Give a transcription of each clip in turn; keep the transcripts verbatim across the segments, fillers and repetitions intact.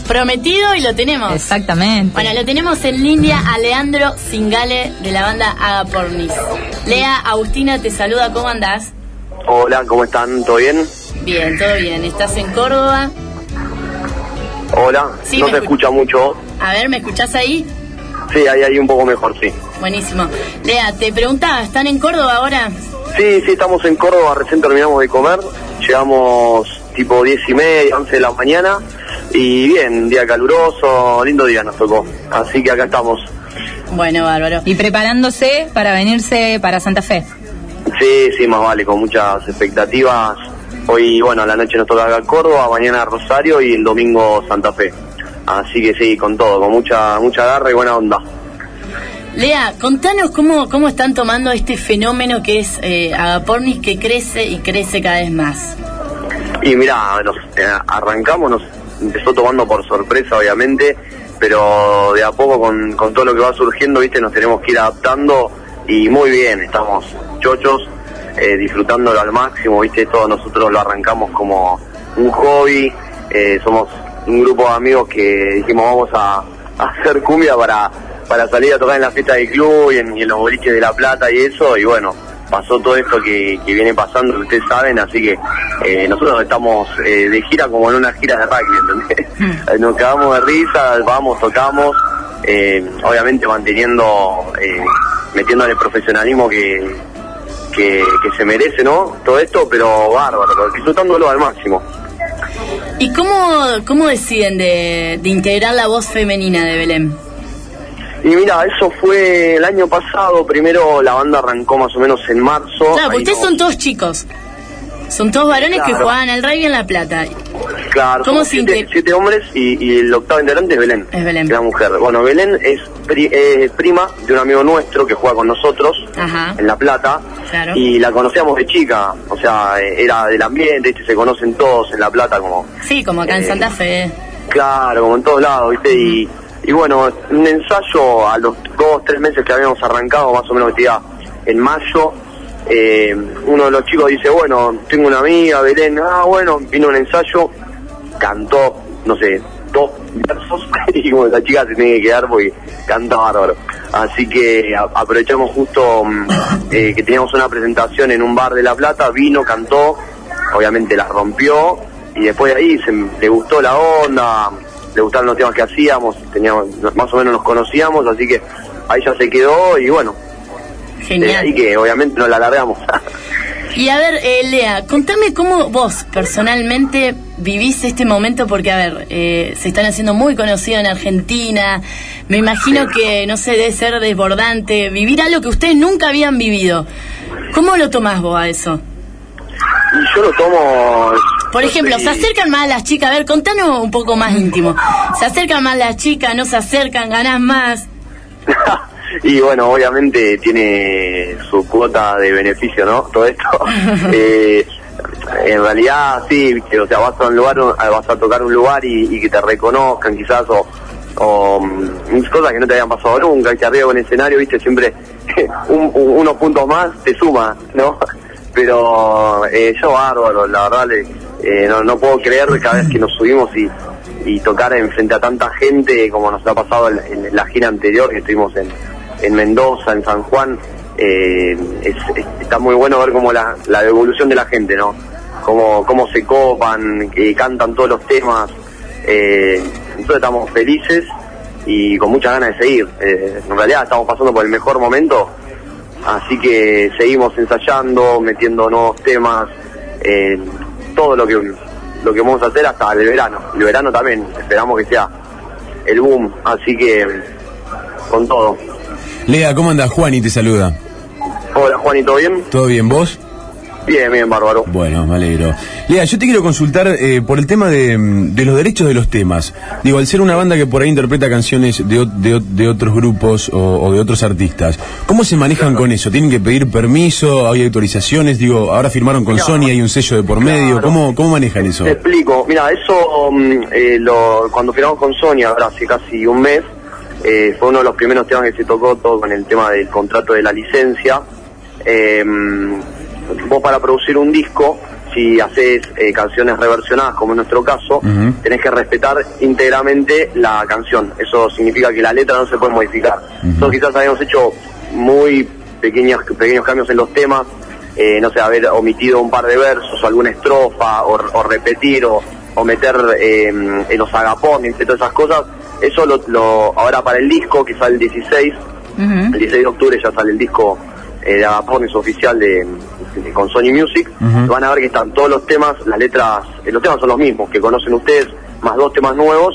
prometido y lo tenemos. Exactamente. Bueno, lo tenemos en línea a Leandro Singale de la banda Agapornis. Lea, Agustina te saluda, ¿cómo andás? Hola, ¿cómo están? ¿Todo bien? Bien, todo bien. ¿Estás en Córdoba? Hola, Sí, no me se escu- escucha mucho. A ver, ¿me escuchás ahí? Sí, ahí hay un poco mejor, sí. Buenísimo. Lea, te preguntaba, ¿están en Córdoba ahora? Sí, sí, estamos en Córdoba, recién terminamos de comer. Llegamos tipo diez y media, once de la mañana. Y bien, día caluroso, lindo día nos tocó. Así que acá estamos. Bueno, bárbaro. Y preparándose para venirse para Santa Fe. Sí, sí, más vale, con muchas expectativas. Hoy, bueno, a la noche nos toca acá Córdoba, mañana Rosario y el domingo Santa Fe. Así que sí, con todo, con mucha mucha garra y buena onda. Lea, contanos cómo, cómo están tomando este fenómeno que es eh, Agapornis, que crece y crece cada vez más. Y mirá, nos eh, arrancamos, nos empezó tomando por sorpresa, obviamente, pero de a poco con, con todo lo que va surgiendo, viste, nos tenemos que ir adaptando y muy bien, estamos chochos, eh, disfrutándolo al máximo, viste, esto nosotros lo arrancamos como un hobby, eh, somos un grupo de amigos que dijimos vamos a, a hacer cumbia para, para salir a tocar en la fiesta del club y en, y en los boliches de La Plata y eso, y bueno, pasó todo esto que, que viene pasando, que ustedes saben, así que eh, nosotros estamos eh, de gira como en una gira de rugby, ¿entendés? Nos cagamos de risa, vamos, tocamos, eh, obviamente manteniendo, eh, metiéndole profesionalismo que, que, que se merece, ¿no? Todo esto, pero bárbaro, disfrutándolo al máximo. ¿Y cómo, cómo deciden de, de integrar la voz femenina de Belén? Y mira, eso fue el año pasado, primero la banda arrancó más o menos en marzo. Claro, porque ustedes no... son todos chicos. Son todos varones Claro. que juegan al rugby en La Plata. Claro, ¿Cómo somos se siete, inte- siete hombres y, y el octavo integrante es Belén. Es Belén. La mujer. Bueno, Belén es pri, eh, prima de un amigo nuestro que juega con nosotros Ajá. en La Plata. Claro. Y la conocíamos de chica, o sea, eh, era del ambiente, ¿viste? Se conocen todos en La Plata como... Sí, como acá en Eh, Santa Fe. Claro, como en todos lados, ¿viste? Y, y bueno, un ensayo a los dos, tres meses que habíamos arrancado, más o menos que diga, en mayo, eh, uno de los chicos dice, bueno, tengo una amiga, Belén, ah, bueno, vino un ensayo, cantó, no sé, dos versos, y como esa chica se tiene que quedar porque canta bárbaro. Así que a, aprovechamos justo eh, que teníamos una presentación en un bar de La Plata, vino, cantó, obviamente la rompió, y después de ahí se, le gustó la onda, le gustaron los temas que hacíamos, teníamos, más o menos nos conocíamos, así que ahí ya se quedó y bueno, Genial. ahí que obviamente nos la alargamos. Y a ver, eh, Lea, contame cómo vos personalmente vivís este momento, porque a ver, eh, se están haciendo muy conocidos en Argentina, me imagino que, no sé, debe ser desbordante, vivir algo que ustedes nunca habían vivido. ¿Cómo lo tomás vos a eso? Y yo lo tomo... Por ejemplo, ¿se acercan más las chicas? A ver, contanos un poco más íntimo. ¿Se acercan más las chicas? ¿No se acercan? ¿Ganás más? Y bueno, obviamente tiene su cuota de beneficio, ¿no? Todo esto. eh, en realidad, sí, que, o sea, vas a un lugar, vas a tocar un lugar y, y que te reconozcan quizás, o, o um, cosas que no te habían pasado nunca, y que arriba en el escenario, viste, siempre un, un, unos puntos más te suma, ¿no? Pero eh, yo bárbaro, la verdad, le, eh, no, no puedo creer cada vez que nos subimos y, y tocar en frente a tanta gente como nos ha pasado en, en la gira anterior, que estuvimos en, en Mendoza, en San Juan. eh, es, es, está muy bueno ver como la, la evolución de la gente, ¿no? Cómo, cómo se copan, que cantan todos los temas. Eh, nosotros estamos felices y con muchas ganas de seguir. Eh, en realidad estamos pasando por el mejor momento, así que seguimos ensayando, metiendo nuevos temas, eh, todo lo que lo que vamos a hacer hasta el verano. El verano también, esperamos que sea el boom, así que con todo. Lea, ¿cómo andas? Juani te saluda. Hola Juan, ¿y todo bien? ¿Todo bien, vos? Bien, bien, bárbaro. Bueno, me alegro. Lea, yo te quiero consultar eh, por el tema de, de los derechos de los temas. Digo, al ser una banda que por ahí interpreta canciones de, de, de otros grupos o, o de otros artistas, ¿cómo se manejan claro. con eso? ¿Tienen que pedir permiso? ¿Hay autorizaciones? Digo, ahora firmaron con Mirá, Sony, hay un sello de por claro. medio. ¿Cómo, ¿Cómo manejan eso? Te explico. Mira, eso um, eh, lo, cuando firmamos con Sony, ahora hace casi un mes, eh, fue uno de los primeros temas que se tocó, todo con el tema del contrato de la licencia. Eh, vos para producir un disco si haces eh, canciones reversionadas, como en nuestro caso, uh-huh. tenés que respetar íntegramente la canción. Eso significa que la letra no se puede modificar. Uh-huh. Nosotros quizás habíamos hecho muy pequeños, pequeños cambios en los temas, eh, no sé, haber omitido un par de versos o alguna estrofa, o, o repetir, o, o meter eh, en los agapornis y todas esas cosas. Eso lo, lo ahora para el disco, que sale el dieciséis, uh-huh. el dieciséis de octubre ya sale el disco eh, de agapornis oficial de, de con Sony Music. Uh-huh. Van a ver que están todos los temas, las letras, eh, los temas son los mismos que conocen ustedes, más dos temas nuevos,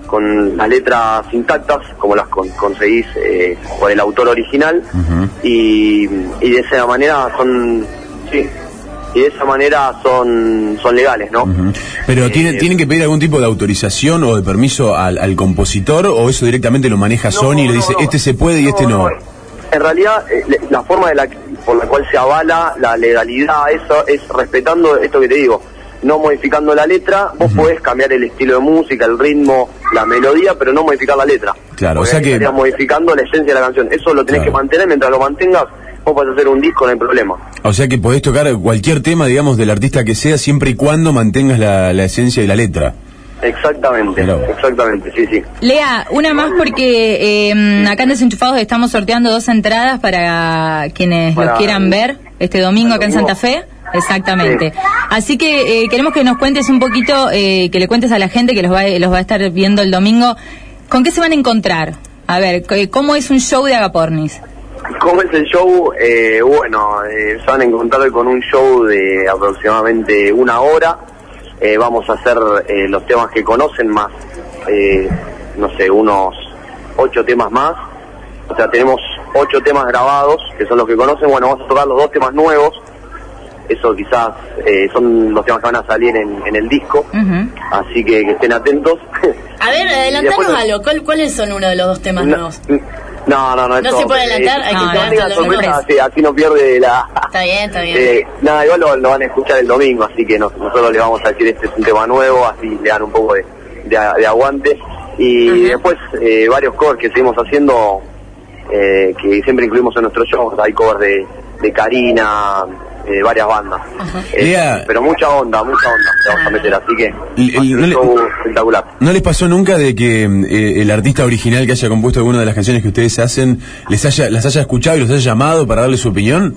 con las letras intactas, como las con, conseguís eh, por el autor original, uh-huh. y, y de esa manera son, sí, y de esa manera son son legales, ¿no? Uh-huh. Pero eh, ¿tienen, ¿tienen que pedir algún tipo de autorización o de permiso al, al compositor, o eso directamente lo maneja no, Sony y le dice, no, no. este se puede y no, este no? no. En realidad, eh, la forma de la, por la cual se avala la legalidad, eso es respetando esto que te digo, no modificando la letra. Vos uh-huh. podés cambiar el estilo de música, el ritmo, la melodía, pero no modificar la letra. Claro, porque o sea que... estarías modificando la esencia de la canción. Eso lo tenés claro. que mantener. Mientras lo mantengas, vos podés hacer un disco, no hay problema. O sea que podés tocar cualquier tema, digamos, del artista que sea, siempre y cuando mantengas la, la esencia y la letra. Exactamente, Hello. exactamente, sí, sí. Lea, una más porque eh, acá en Desenchufados estamos sorteando dos entradas para quienes para los quieran ver este domingo acá en Santa Fe. Exactamente. Sí. Así que eh, queremos que nos cuentes un poquito, eh, que le cuentes a la gente que los va, los va a estar viendo el domingo, ¿con qué se van a encontrar? A ver, ¿cómo es un show de Agapornis? ¿Cómo es el show? Eh, bueno, eh, se van a encontrar con un show de aproximadamente una hora. Eh, vamos a hacer eh, los temas que conocen más, eh, no sé, unos ocho temas más. O sea, tenemos ocho temas grabados, que son los que conocen. Bueno, vamos a tocar los dos temas nuevos. Eso quizás eh, son los temas que van a salir en, en el disco. Uh-huh. Así que que estén atentos. A ver, adelantanos después, algo. ¿Cuál, ¿Cuáles son uno de los dos temas no, nuevos? No, no, no. No se puede adelantar, hay no, que no, sorpresa, sí, así no pierde la... Está bien, está bien. Eh, nada, igual lo, lo van a escuchar el domingo, así que nos, nosotros le vamos a decir este es un tema nuevo, así le dan un poco de, de, de aguante. Y uh-huh. después eh, varios covers que seguimos haciendo, eh, que siempre incluimos en nuestros shows. Hay covers de, de Karina, eh, varias bandas. Uh-huh. eh, yeah. Pero mucha onda, mucha onda le vamos a meter, así que el, el, un no show le, espectacular. ¿No les pasó nunca de que eh, el artista original que haya compuesto alguna de las canciones que ustedes hacen les haya, las haya escuchado y los haya llamado para darle su opinión?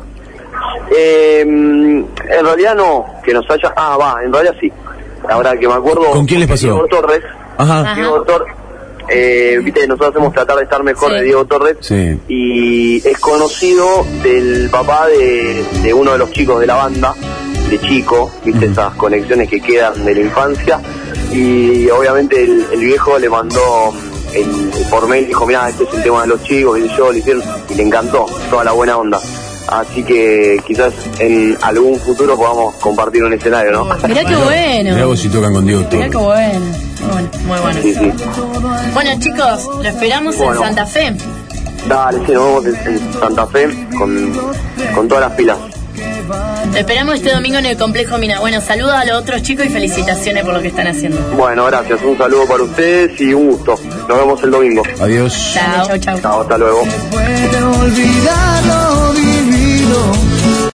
Eh, en realidad no, que nos haya... Ah, va, en realidad sí. Ahora que me acuerdo... ¿Con quién les pasó? Diego Torres. Ajá. Diego Torres. Eh, viste, nosotros hacemos Tratar de Estar Mejor, sí. de Diego Torres. Sí. Y es conocido del papá de, de uno de los chicos de la banda, de chico, viste, uh-huh. esas conexiones que quedan de la infancia. Y obviamente el, el viejo le mandó el, el por mail, dijo, mirá, este es el tema de los chicos, y yo lo hicieron, y le encantó toda la buena onda. Así que quizás en algún futuro podamos compartir un escenario, ¿no? Mirá qué bueno. Mirá vos si tocan con Diego Torres. Mirá qué bueno. Muy bueno, muy bueno. Sí, sí. Bueno, chicos, lo esperamos bueno. en Santa Fe. Dale, sí, nos vemos en, en Santa Fe con, con todas las pilas. Lo esperamos este domingo en el Complejo Mina. Bueno, saludos a los otros chicos y felicitaciones por lo que están haciendo. Bueno, gracias. Un saludo para ustedes y un gusto. Nos vemos el domingo. Adiós. Chao, chao, chao. Chao, hasta luego.